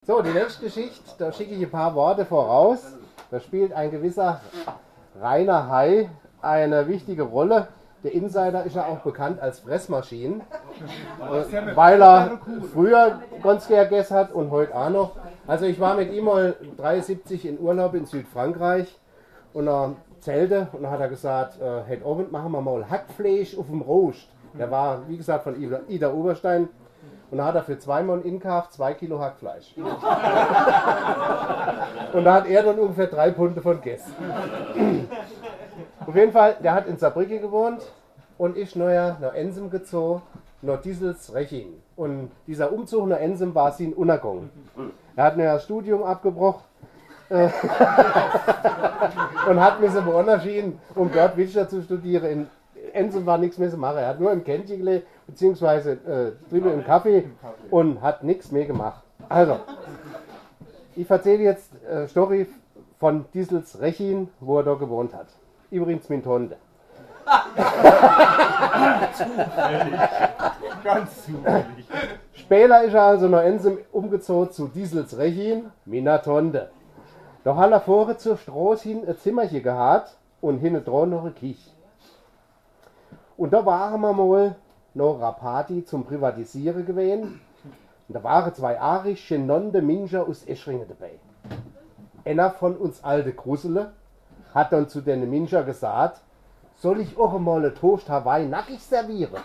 So, die nächste Geschichte, da schicke ich ein paar Worte voraus. Da spielt ein gewisser Rainer Hay eine wichtige Rolle. Der Insider ist ja auch bekannt als Fressmaschinen, weil er früher ganz gern gegessen hat und heute auch noch. Also ich war mit ihm mal 73 in Urlaub in Südfrankreich und er zählte und dann hat er gesagt, heute Abend machen wir mal Hackfleisch auf dem Rost. Der war, wie gesagt, von Ida Oberstein. Und da hat er für 2 Mann inkauft 2 Kilo Hackfleisch. Und da hat er dann ungefähr 3 Pfund davon gegessen. Auf jeden Fall, der hat in Saarbrücke gewohnt und ist nach Ensem gezogen, nach Diesels Rechin. Und dieser Umzug nach Ensem war sein Untergang. Er hat das Studium abgebrochen und hat mir so woanders entschieden, um dort Wirtschaft zu studieren. In Ensem war nichts mehr zu machen. Er hat nur im Kännchen gelegt, beziehungsweise drüben im Kaffee und hat nichts mehr gemacht. Also, ich erzähle jetzt Story von Diesels Rechin, wo er da gewohnt hat. Übrigens mit Tonde. Zufällig. Ganz zufällig. Später ist er also nach Ensem umgezogen zu Diesels Rechin, Minatonde. Da hat er vorher zur Straße hin ein Zimmerchen gehabt und hinten dran noch eine Küche. Und da waren wir mal noch eine Party zum Privatisieren gewesen. Und da waren 2 arische Nonde Minscher aus Eschringen dabei. Einer von uns alte Grusele hat dann zu den Minscher gesagt, soll ich auch mal eine Toast Hawaii nackig servieren?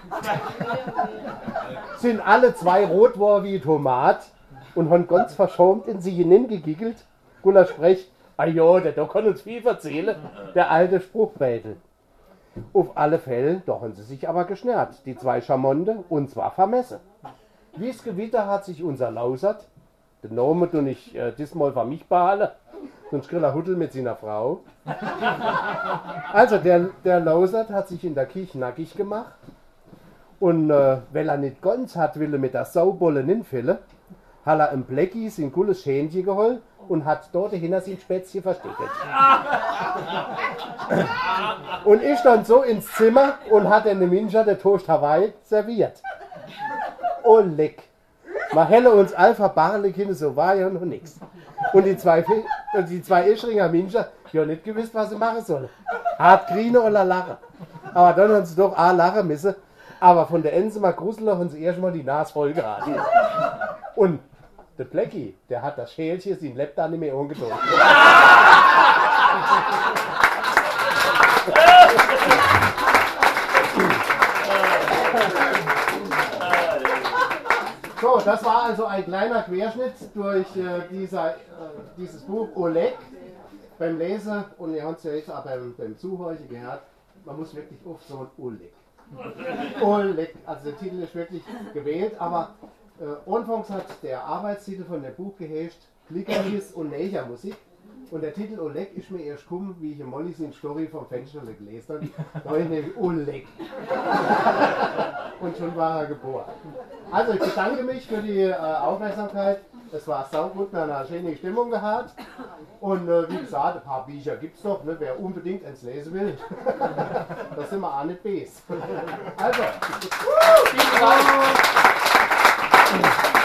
Sind alle 2 rot war wie Tomat und haben ganz verschämt in sich hineingegiggelt. Guller spricht, ah ja, der kann uns viel erzählen, der alte Spruchbädel. Auf alle Fälle, da haben sie sich aber geschnärrt, die 2 Schamonde, und zwar vermessen. Wie's Gewitter hat sich unser Lausert, den Namen tu ich diesmal für mich behalten, sonst kriegt er Huddel mit seiner Frau. Also der Lausert hat sich in der Küche nackig gemacht und weil er nicht ganz hat will mit der Saubolle hinfällen, hat er im Blecki sein gutes Schähnchen geholt und hat dort hinter sein Spätzchen versteckt. Und ich stand so ins Zimmer und hat den Minscher der Toast Hawaii serviert. Oh leck. Man hätte uns Alpha Barle Kinder, so war ja noch nichts. Und die zwei Eschringer Minscher, die haben nicht gewusst, was sie machen sollen. Hart grine oder lachen. Aber dann haben sie doch auch lachen müssen. Aber von der Ensemer Grusler haben sie erstmal die Nase voll gehabt. Und der Blecki, der hat das Schälchen, sein Laptop nicht mehr umgedreht. So, das war also ein kleiner Querschnitt durch dieses Buch Oleg. Beim Lesen, und ihr habt es ja jetzt auch beim Zuhören gehört, man muss wirklich auf so ein Oleg. Oleg, also der Titel ist wirklich gewählt, aber anfangs hat der Arbeitstitel von dem Buch geherrscht, Klickerlis und Negermusik. Und der Titel Oleg ist mir erst gekommen, wie ich in Mollys Story vom Fensterle gelesen habe. Da habe ich nämlich Oleg. Und schon war er geboren. Also ich bedanke mich für die Aufmerksamkeit. Es war saugut, wir haben eine schöne Stimmung gehabt. Und wie gesagt, ein paar Bücher gibt es noch, ne, wer unbedingt ins Lesen will. Da sind wir auch nicht bes. Also, vielen Dank.